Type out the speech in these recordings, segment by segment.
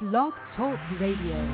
Blog Talk Radio.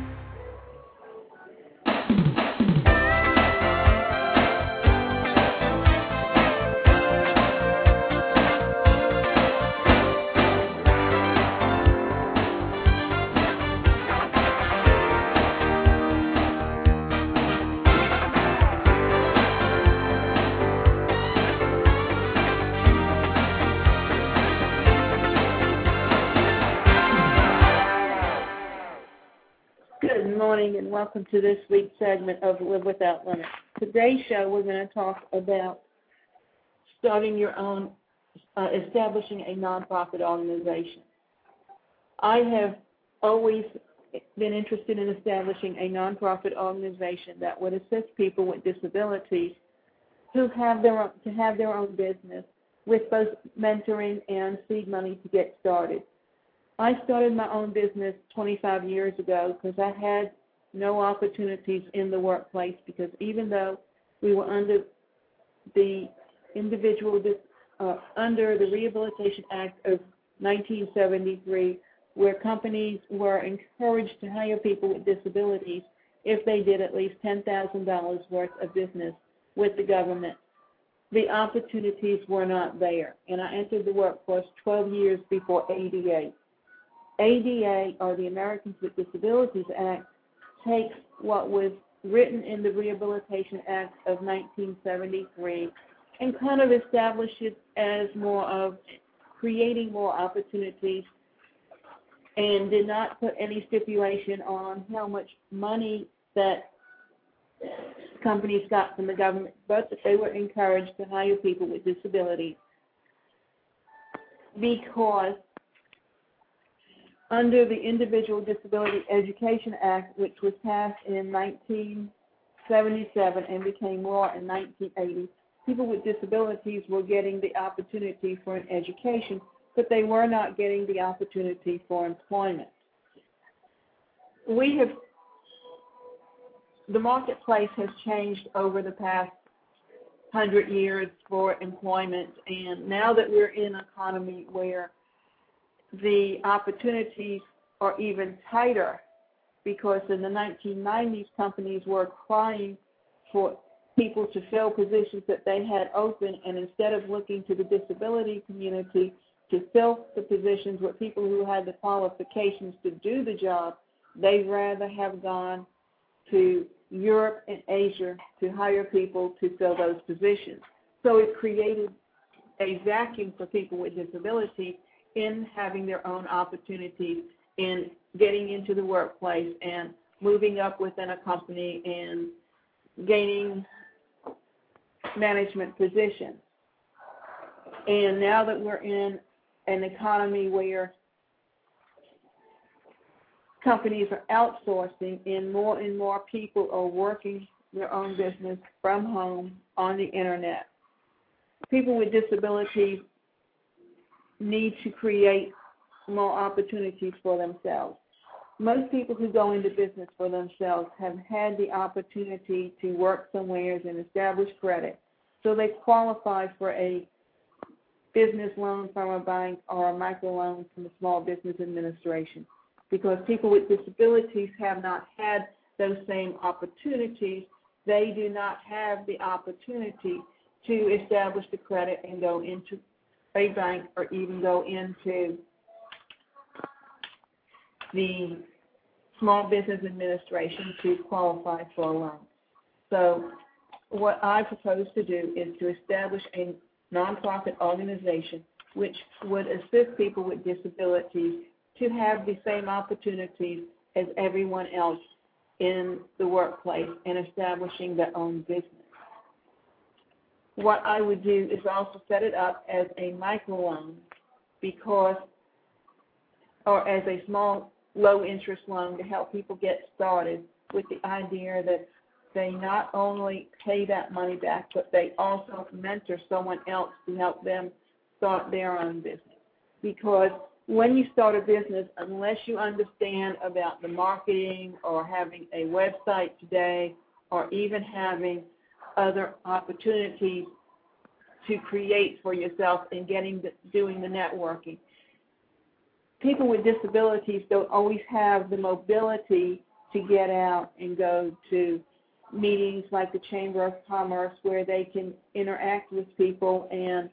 Good morning and welcome to this week's segment of Live Without Limits. Today's show we're going to talk about starting your own, establishing a nonprofit organization. I have always been interested in establishing a nonprofit organization that would assist people with disabilities who have their own business with both mentoring and seed money to get started. I started my own business 25 years ago because I had no opportunities in the workplace, because even though we were under the Rehabilitation Act of 1973, where companies were encouraged to hire people with disabilities if they did at least $10,000 worth of business with the government, the opportunities were not there. And I entered the workforce 12 years before ADA. ADA, or the Americans with Disabilities Act, takes what was written in the Rehabilitation Act of 1973 and kind of establishes it as more of creating more opportunities, and did not put any stipulation on how much money that companies got from the government, but that they were encouraged to hire people with disabilities, because under the Individual Disability Education Act, which was passed in 1977 and became law in 1980, people with disabilities were getting the opportunity for an education, but they were not getting the opportunity for employment. The marketplace has changed over the past 100 years for employment, and now that we're in an economy where the opportunities are even tighter, because in the 1990s, companies were crying for people to fill positions that they had open, and instead of looking to the disability community to fill the positions with people who had the qualifications to do the job, they'd rather have gone to Europe and Asia to hire people to fill those positions. So it created a vacuum for people with disabilities in having their own opportunities in getting into the workplace and moving up within a company and gaining management positions. And now that we're in an economy where companies are outsourcing and more people are working their own business from home on the internet, people with disabilities need to create more opportunities for themselves. Most people who go into business for themselves have had the opportunity to work somewhere and establish credit, so they qualify for a business loan from a bank or a microloan from the Small Business Administration, because people with disabilities have not had those same opportunities. They do not have the opportunity to establish the credit and go into a bank or even go into the Small Business Administration to qualify for a loan. So what I propose to do is to establish a nonprofit organization which would assist people with disabilities to have the same opportunities as everyone else in the workplace and establishing their own business. What I would do is also set it up as a microloan, or as a small, low-interest loan to help people get started, with the idea that they not only pay that money back, but they also mentor someone else to help them start their own business. Because when you start a business, unless you understand about the marketing or having a website today, or even having other opportunities to create for yourself and doing the networking, people with disabilities don't always have the mobility to get out and go to meetings like the Chamber of Commerce where they can interact with people and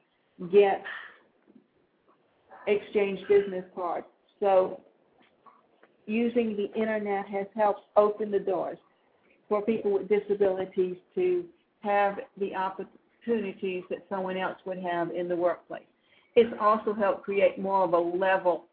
exchange business cards. So using the internet has helped open the doors for people with disabilities to have the opportunities that someone else would have in the workplace. It's also helped create more of a level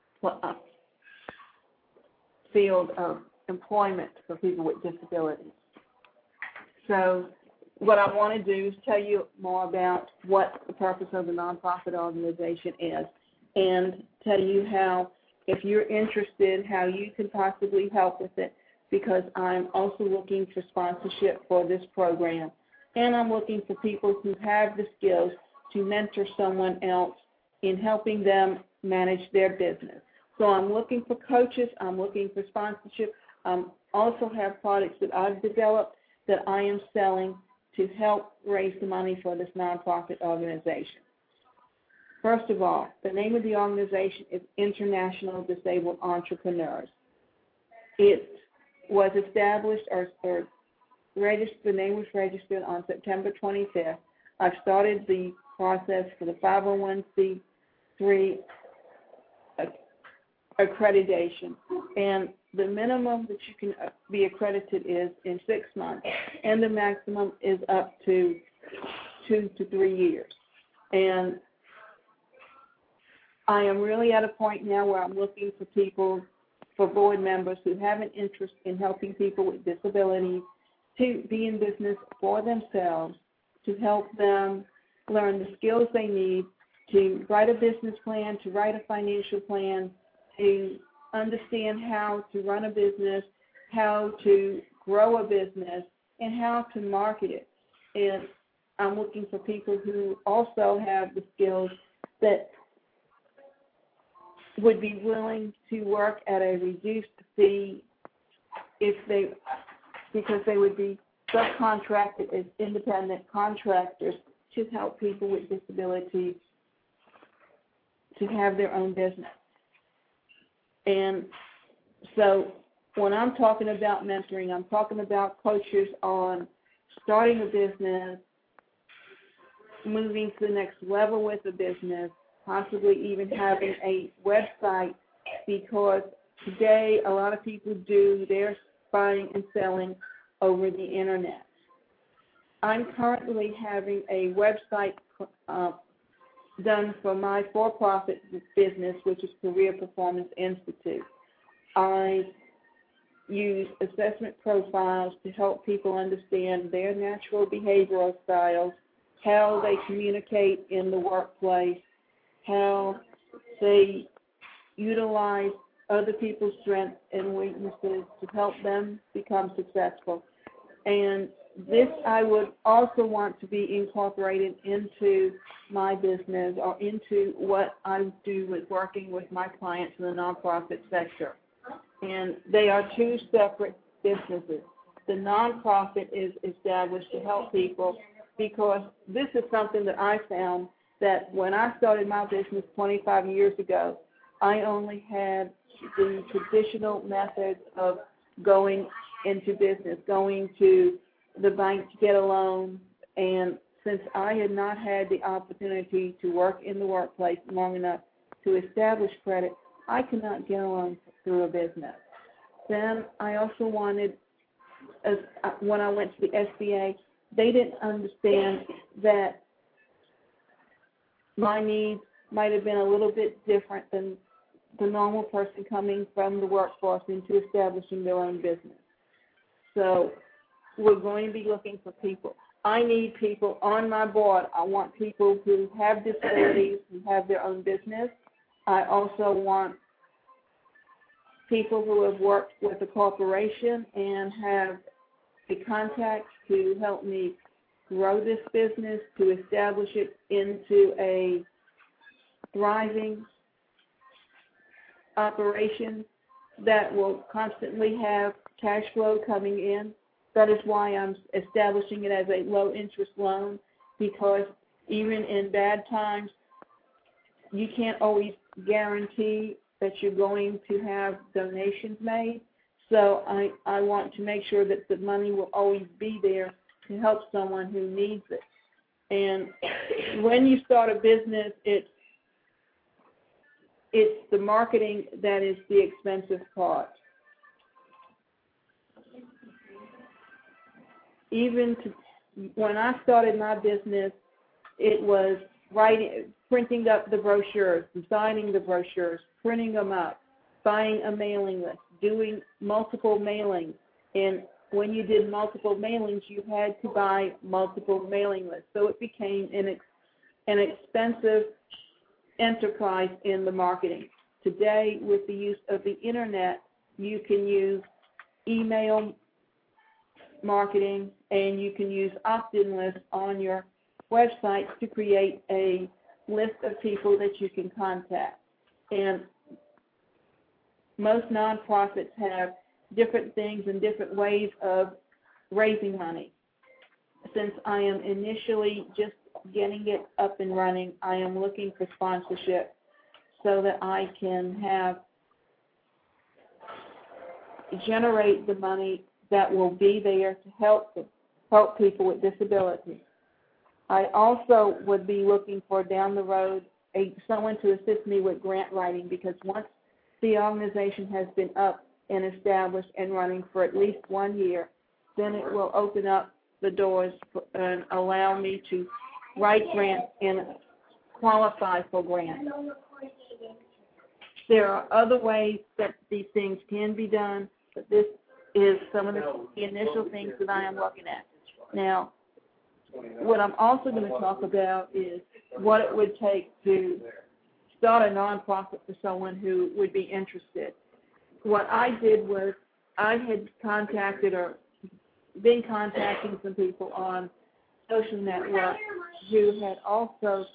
field of employment for people with disabilities. So what I want to do is tell you more about what the purpose of the nonprofit organization is and tell you how, if you're interested, how you can possibly help with it, because I'm also looking for sponsorship for this program. And I'm looking for people who have the skills to mentor someone else in helping them manage their business. So I'm looking for coaches. I'm looking for sponsorship. I also have products that I've developed that I am selling to help raise the money for this nonprofit organization. First of all, the name of the organization is International Disabled Entrepreneurs. It was established or registered, the name was registered on September 25th. I've started the process for the 501c3 accreditation, and the minimum that you can be accredited is in 6 months, and the maximum is up to 2 to 3 years. And I am really at a point now where I'm looking for people, for board members who have an interest in helping people with disabilities to be in business for themselves, to help them learn the skills they need to write a business plan, to write a financial plan, to understand how to run a business, how to grow a business, and how to market it. And I'm looking for people who also have the skills that would be willing to work at a reduced fee because they would be subcontracted as independent contractors to help people with disabilities to have their own business. And so when I'm talking about mentoring, I'm talking about coaches on starting a business, moving to the next level with a business, possibly even having a website, because today a lot of people do their buying and selling over the internet. I'm currently having a website done for my for-profit business, which is Career Performance Institute. I use assessment profiles to help people understand their natural behavioral styles, how they communicate in the workplace, how they utilize other people's strengths and weaknesses to help them become successful. And this I would also want to be incorporated into my business or into what I do with working with my clients in the nonprofit sector. And they are two separate businesses. The nonprofit is established to help people because this is something that I found that when I started my business 25 years ago, I only had the traditional methods of going into business, going to the bank to get a loan, and since I had not had the opportunity to work in the workplace long enough to establish credit, I could not get a loan through a business. Then I also wanted, when I went to the SBA, they didn't understand that my needs might have been a little bit different than the normal person coming from the workforce into establishing their own business. So we're going to be looking for people. I need people on my board. I want people who have disabilities, who have their own business. I also want people who have worked with a corporation and have the contacts to help me grow this business, to establish it into a thriving operation that will constantly have cash flow coming in. That is why I'm establishing it as a low-interest loan, because even in bad times, you can't always guarantee that you're going to have donations made. So I want to make sure that the money will always be there to help someone who needs it. And when you start a business, it's the marketing that is the expensive part. When I started my business, it was printing up the brochures, designing the brochures, printing them up, buying a mailing list, doing multiple mailings. And when you did multiple mailings, you had to buy multiple mailing lists. So it became an expensive enterprise in the marketing. Today, with the use of the internet, you can use email marketing and you can use opt-in lists on your website to create a list of people that you can contact. And most nonprofits have different things and different ways of raising money. Since I am initially just getting it up and running, I am looking for sponsorship so that I can generate the money that will be there to help people with disabilities. I also would be looking for down the road someone to assist me with grant writing, because once the organization has been up and established and running for at least 1 year, then it will open up the doors and allow me to write grants and qualify for grants. There are other ways that these things can be done, but this is some of the initial things that I am looking at. Now, what I'm also going to talk about is what it would take to start a nonprofit for someone who would be interested. What I did was I had been contacting some people on social networks who had also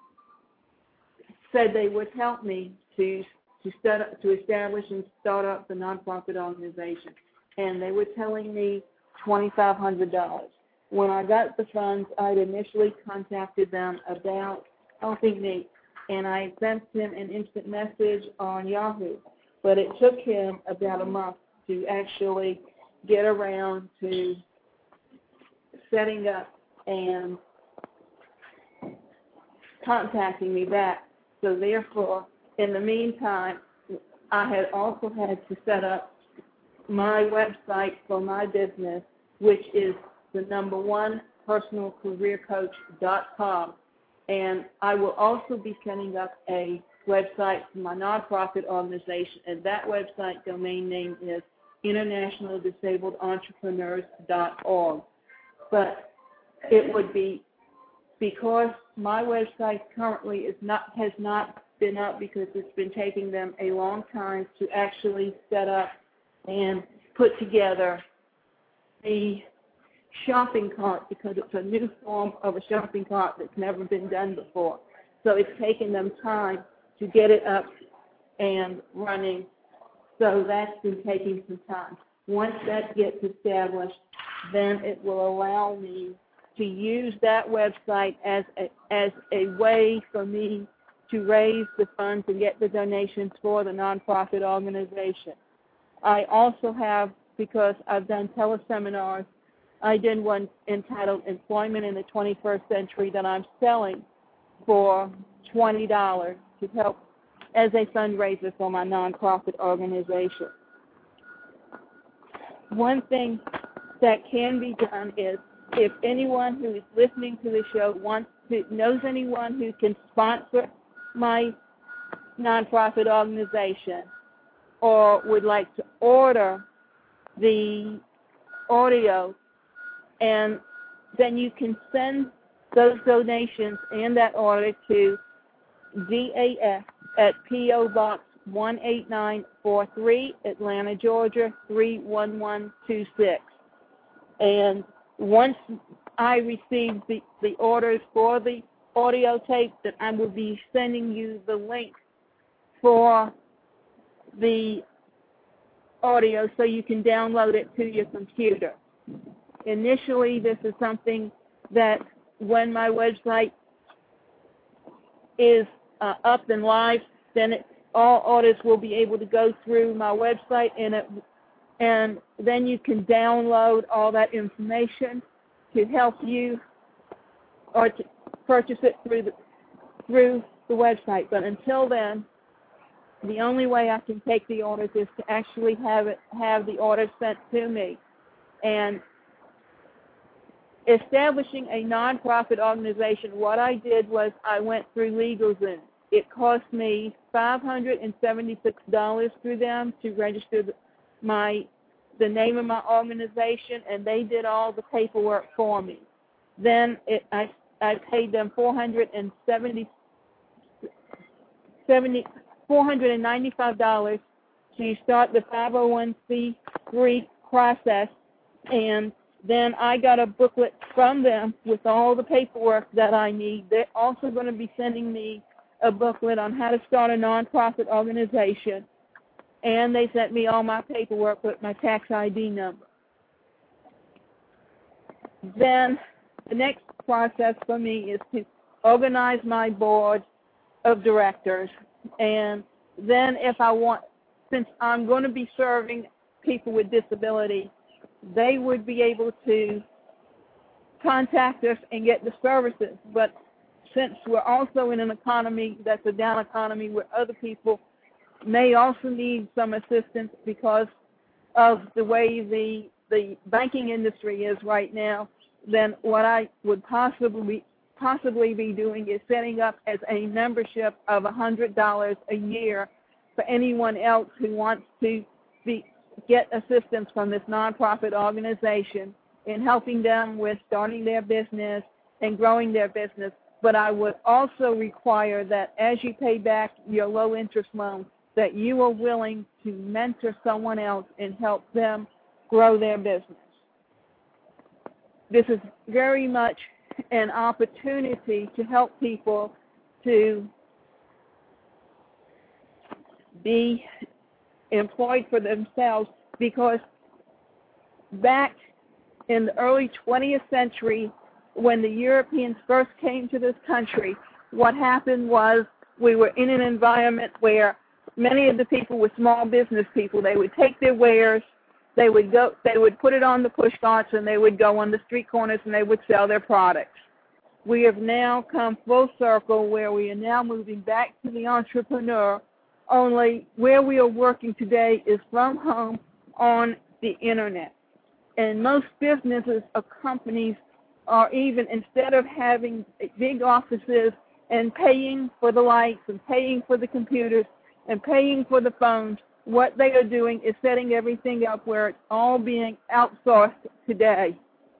said they would help me to establish and start up the nonprofit organization. And they were telling me $2,500. When I got the funds, I'd initially contacted them about helping me, and I sent him an instant message on Yahoo. But it took him about a month to actually get around to setting up and contacting me back. So therefore, in the meantime, I had also had to set up my website for my business, which is the #1 personalcareercoach.com. And I will also be setting up a website for my nonprofit organization, and that website domain name is internationaldisabledentrepreneurs.org. But it would be, because my website currently has not been up because it's been taking them a long time to actually set up and put together the shopping cart, because it's a new form of a shopping cart that's never been done before. So it's taken them time to get it up and running. So that's been taking some time. Once that gets established, then it will allow me to use that website as a way for me to raise the funds and get the donations for the nonprofit organization. I also have, because I've done teleseminars, I did one entitled Employment in the 21st Century that I'm selling for $20 to help as a fundraiser for my nonprofit organization. One thing that can be done is, if anyone who is listening to the show knows anyone who can sponsor my nonprofit organization or would like to order the audio, and then you can send those donations and that order to DAF at P.O. Box 18943, Atlanta, Georgia 31126. And once I receive the orders for the audio tape, that I will be sending you the link for the audio so you can download it to your computer. Initially, this is something that when my website is up and live, then all orders will be able to go through my website, and then you can download all that information to help you or to purchase it through the website. But until then, the only way I can take the orders is to actually have the orders sent to me. And establishing a nonprofit organization, what I did was I went through LegalZoom. It cost me $576 through them to register the name of my organization, and they did all the paperwork for me. Then I paid them $495 to start the 501c3 process, and then I got a booklet from them with all the paperwork that I need. They're also going to be sending me a booklet on how to start a nonprofit organization, and they sent me all my paperwork with my tax ID number. Then the next process for me is to organize my board of directors, and then if I want, since I'm going to be serving people with disability, they would be able to contact us and get the services. But since we're also in an economy that's a down economy where other people may also need some assistance because of the way the banking industry is right now, then what I would possibly be doing is setting up as a membership of $100 a year for anyone else who wants to get assistance from this nonprofit organization in helping them with starting their business and growing their business. But I would also require that as you pay back your low-interest loan, that you are willing to mentor someone else and help them grow their business. This is very much an opportunity to help people to be employed for themselves, because back in the early 20th century, when the Europeans first came to this country, what happened was we were in an environment where many of the people were small business people. They would take their wares, they would put it on the push carts, and they would go on the street corners and they would sell their products. We have now come full circle where we are now moving back to the entrepreneur, only where we are working today is from home on the internet. And most businesses or companies are even, instead of having big offices and paying for the lights and paying for the computers and paying for the phones, what they are doing is setting everything up where it's all being outsourced today.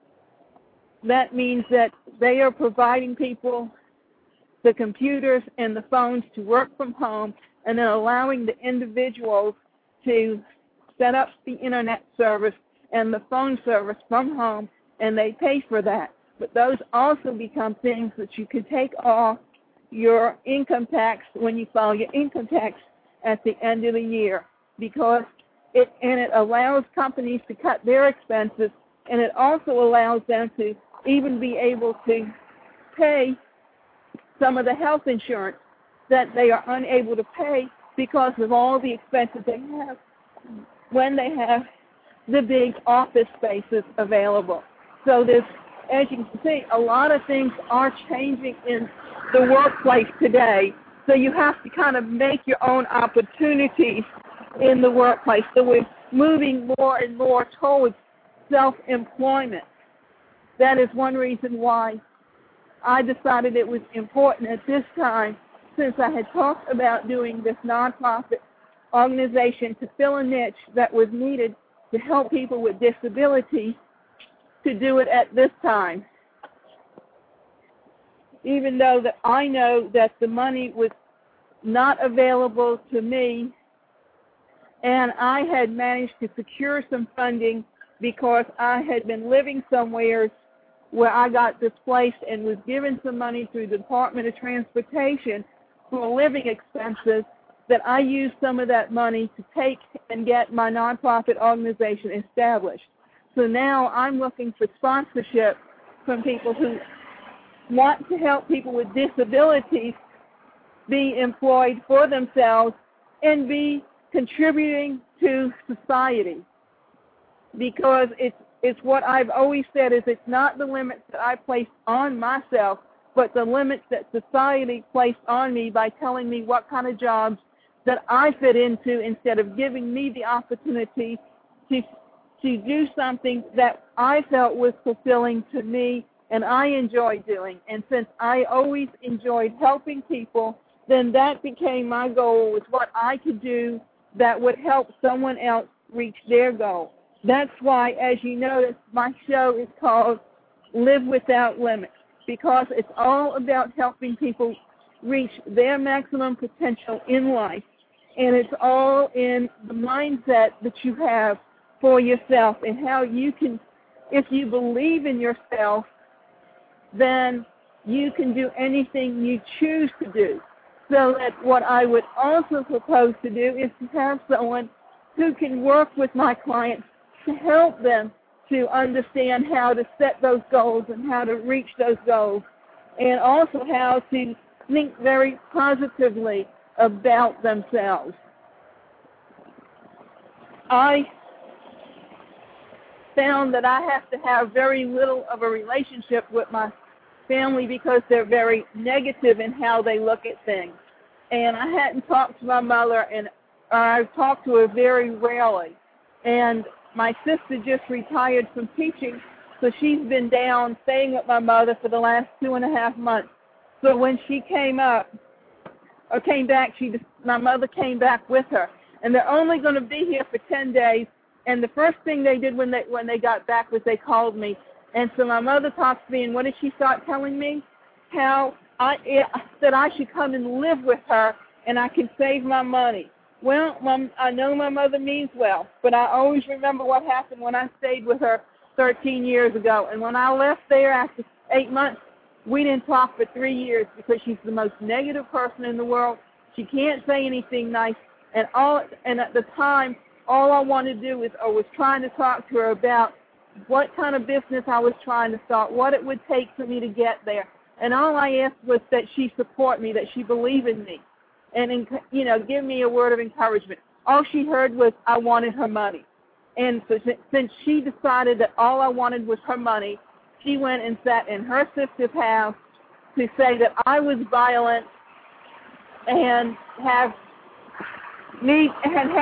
That means that they are providing people the computers and the phones to work from home, and then allowing the individuals to set up the internet service and the phone service from home, and they pay for that. But those also become things that you can take off your income tax when you file your income tax at the end of the year, because it allows companies to cut their expenses, and it also allows them to even be able to pay some of the health insurance that they are unable to pay because of all the expenses they have when they have the big office spaces available. So there's, as you can see, a lot of things are changing in the workplace today. So you have to kind of make your own opportunities in the workplace. So we're moving more and more towards self-employment. That is one reason why I decided it was important at this time, since I had talked about doing this nonprofit organization, to fill a niche that was needed to help people with disabilities, to do it at this time. Even though that I know that the money was not available to me, and I had managed to secure some funding because I had been living somewhere where I got displaced and was given some money through the Department of Transportation for living expenses, that I used some of that money to take and get my nonprofit organization established. So now I'm looking for sponsorship from people who want to help people with disabilities be employed for themselves and be contributing to society. Because it's what I've always said is it's not the limits that I place on myself, but the limits that society placed on me by telling me what kind of jobs that I fit into instead of giving me the opportunity to do something that I felt was fulfilling to me and I enjoyed doing. And since I always enjoyed helping people, then that became my goal, was what I could do that would help someone else reach their goal. That's why, as you notice, my show is called Live Without Limits, because it's all about helping people reach their maximum potential in life. And it's all in the mindset that you have for yourself and how you can, if you believe in yourself, then you can do anything you choose to do. So that what I would also propose to do is to have someone who can work with my clients to help them to understand how to set those goals and how to reach those goals, and also how to think very positively about themselves. I found that I have to have very little of a relationship with my family because they're very negative in how they look at things. And I hadn't talked to my mother, and I've talked to her very rarely. And my sister just retired from teaching, so she's been down staying with my mother for the last 2.5 months. So when she came back, my mother came back with her. And they're only going to be here for 10 days. And the first thing they did when they got back was they called me. And so my mother talked to me, and what did she start telling me? How that I should come and live with her, and I can save my money. Well, Mom, I know my mother means well, but I always remember what happened when I stayed with her 13 years ago. And when I left there after 8 months, we didn't talk for 3 years because she's the most negative person in the world. She can't say anything nice. And at the time, all I wanted to do was trying to talk to her about what kind of business I was trying to start, what it would take for me to get there. And all I asked was that she support me, that she believe in me, and give me a word of encouragement. All she heard was I wanted her money. And so since she decided that all I wanted was her money, she went and sat in her sister's house to say that I was violent and have me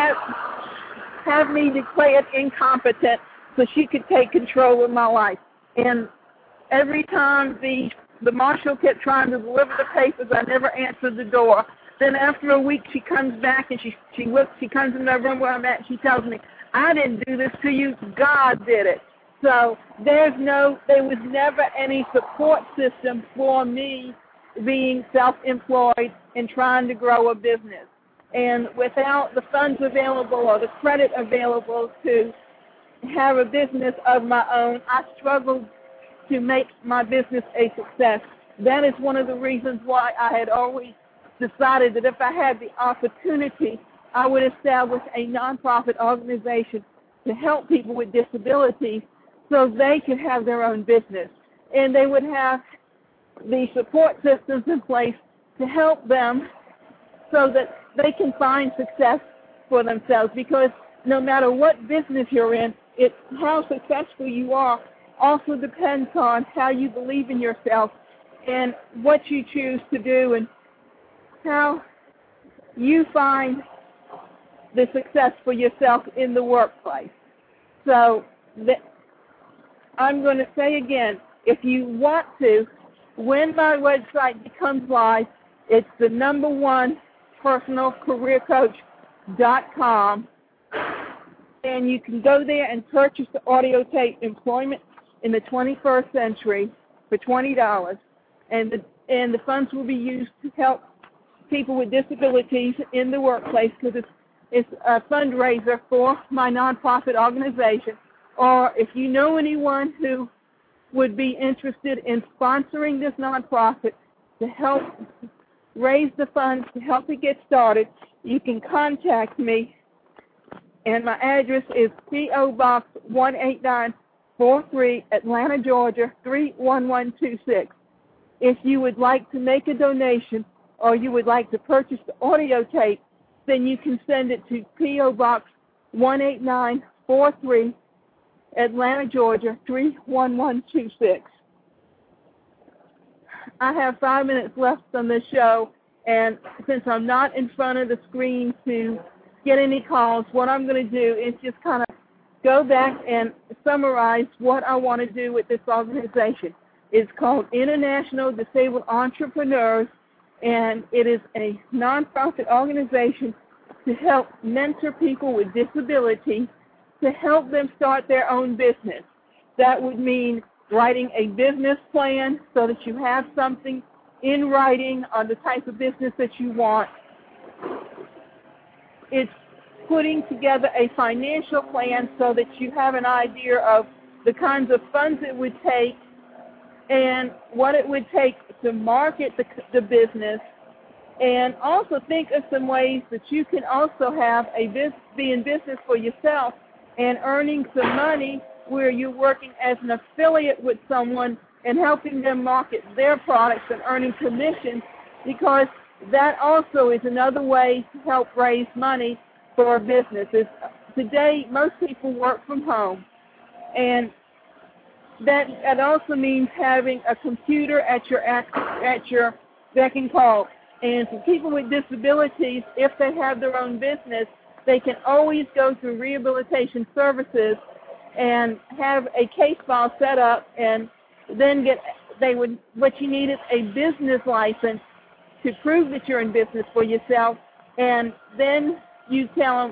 declared incompetent so she could take control of my life. And every time the marshal kept trying to deliver the papers, I never answered the door. Then after a week, she comes back and she comes in the room where I'm at. She tells me, "I didn't do this to you. God did it." So there was never any support system for me being self-employed and trying to grow a business. And without the funds available or the credit available to have a business of my own, I struggled to make my business a success. That is one of the reasons why I had always decided that if I had the opportunity, I would establish a nonprofit organization to help people with disabilities so they could have their own business. And they would have the support systems in place to help them so that they can find success for themselves. Because no matter what business you're in, it's how successful you are also depends on how you believe in yourself and what you choose to do and how you find the success for yourself in the workplace. So I'm going to say again, if you want to, when my website becomes live, it's the #1 personalcareercoach.com, and you can go there and purchase the audio tape Employment in the 21st Century for $20, and the funds will be used to help people with disabilities in the workplace because it's a fundraiser for my nonprofit organization. Or if you know anyone who would be interested in sponsoring this nonprofit to help raise the funds to help it get started, you can contact me. And my address is P.O. Box 18943, Atlanta, Georgia, 31126. If you would like to make a donation or you would like to purchase the audio tape, then you can send it to P.O. Box 18943, Atlanta, Georgia 31126. I have 5 minutes left on this show, and since I'm not in front of the screen to get any calls, what I'm going to do is just kind of go back and summarize what I want to do with this organization. It's called International Disabled Entrepreneurs, and it is a nonprofit organization to help mentor people with disabilities to help them start their own business. That would mean writing a business plan so that you have something in writing on the type of business that you want. It's putting together a financial plan so that you have an idea of the kinds of funds it would take and what it would take to market the business, and also think of some ways that you can also have be in business for yourself and earning some money where you're working as an affiliate with someone and helping them market their products and earning commissions, because that also is another way to help raise money for businesses. Today, most people work from home, and that also means having a computer at your beck and call. And for people with disabilities, if they have their own business, they can always go through rehabilitation services and have a case file set up, and then what you need is a business license to prove that you're in business for yourself, and then you tell them,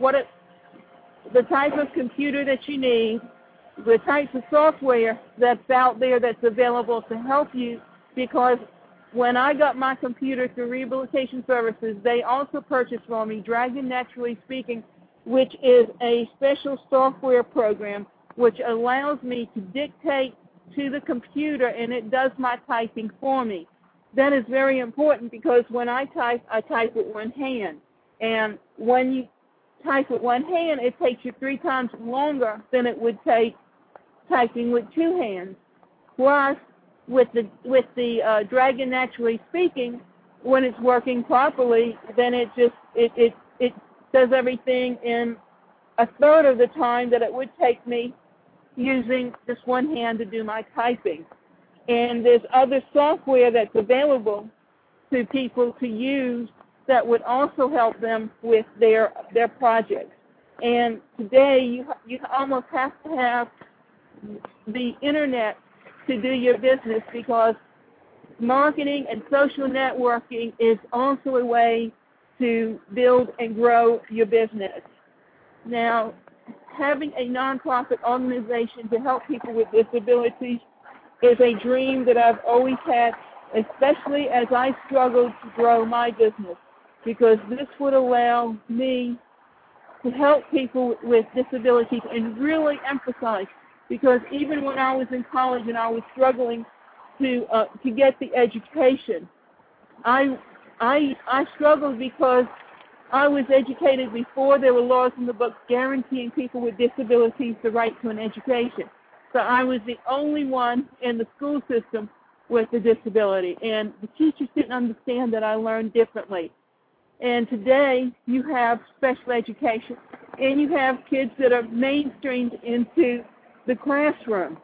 the type of computer that you need, the types of software that's out there that's available to help you, because when I got my computer through Rehabilitation Services, they also purchased for me Dragon Naturally Speaking, which is a special software program which allows me to dictate to the computer, and it does my typing for me. That is very important because when I type with one hand. And when you type with one hand, it takes you 3 times longer than it would take typing with 2 hands. Whereas with the Dragon Naturally Speaking, when it's working properly, then it does everything in a third of the time that it would take me using just one hand to do my typing. And there's other software that's available to people to use that would also help them with their projects. And today you almost have to have the internet to do your business, because marketing and social networking is also a way to build and grow your business. Now, having a nonprofit organization to help people with disabilities is a dream that I've always had, especially as I struggled to grow my business, because this would allow me to help people with disabilities and really emphasize, because even when I was in college and I was struggling to get the education, I struggled because I was educated before there were laws in the books guaranteeing people with disabilities the right to an education. So I was the only one in the school system with a disability, and the teachers didn't understand that I learned differently. And today you have special education, and you have kids that are mainstreamed into the classroom.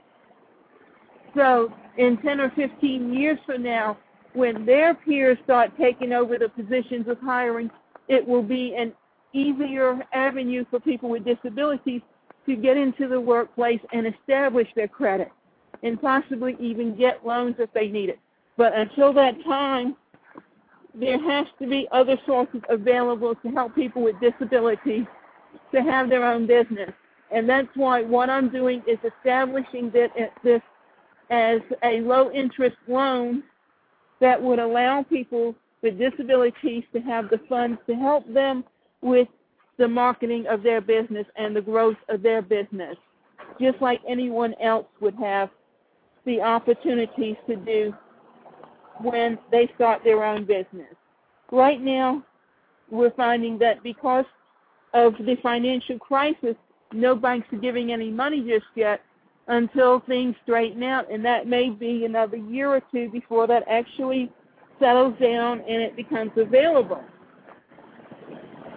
So in 10 or 15 years from now, when their peers start taking over the positions of hiring, it will be an easier avenue for people with disabilities to get into the workplace and establish their credit and possibly even get loans if they need it. But until that time, there has to be other sources available to help people with disabilities to have their own business. And that's why what I'm doing is establishing this as a low-interest loan that would allow people with disabilities to have the funds to help them with the marketing of their business and the growth of their business, just like anyone else would have the opportunities to do when they start their own business. Right now, we're finding that because of the financial crisis, no banks are giving any money just yet until things straighten out, and that may be another year or two before that actually settles down and it becomes available.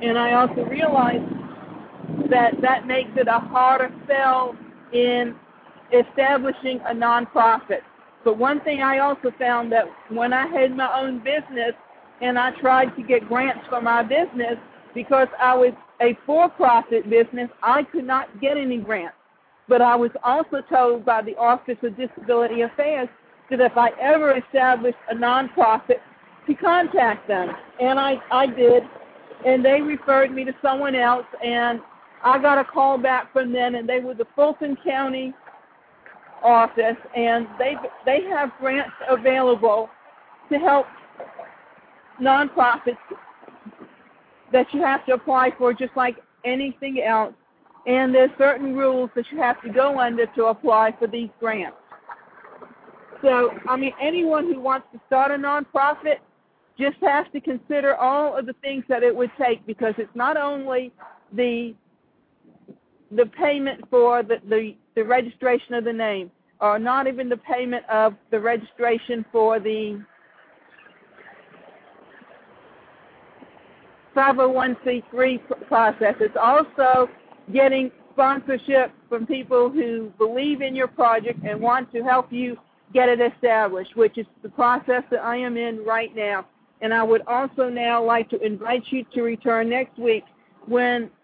And I also realized that that makes it a harder sell in establishing a nonprofit. But one thing I also found that when I had my own business and I tried to get grants for my business, because I was a for-profit business, I could not get any grants. But I was also told by the Office of Disability Affairs that if I ever established a nonprofit, to contact them. And I did, and they referred me to someone else, and I got a call back from them, and they were the Fulton County office, and they have grants available to help nonprofits that you have to apply for just like anything else, and there's certain rules that you have to go under to apply for these grants. So, I mean, anyone who wants to start a nonprofit just has to consider all of the things that it would take, because it's not only the payment for the registration of the name, or not even the payment of the registration for the 501c3 process. It's also getting sponsorship from people who believe in your project and want to help you get it established, which is the process that I am in right now. And I would also now like to invite you to return next week when